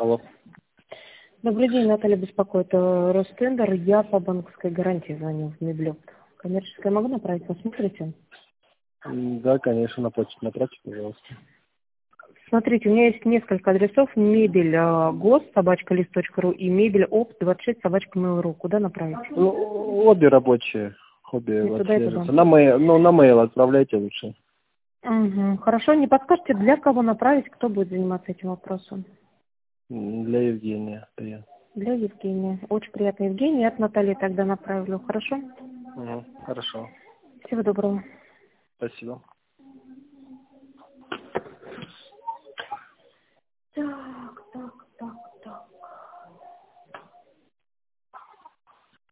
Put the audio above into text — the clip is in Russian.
Алло. Добрый день, Наталья беспокоит. Ростендер, я по банковской гарантии звоню в Меблёк. Коммерческая могу направить, посмотрите? Да, конечно, на почту направьте, пожалуйста. Смотрите, у меня есть несколько адресов. Мебель ГОС, _лист.ру и мебель ОП 26, _mail.ru. Куда направить? Ну, обе рабочие, обе И туда, и туда. отслеживаются. На mail отправляйте лучше. Угу. Хорошо, не подскажете, для кого направить, кто будет заниматься этим вопросом? Для Евгения. Да я. Для Евгения. Очень приятно, Евгения. От Натальи тогда направлю. Хорошо? Хорошо. Всего доброго. Спасибо.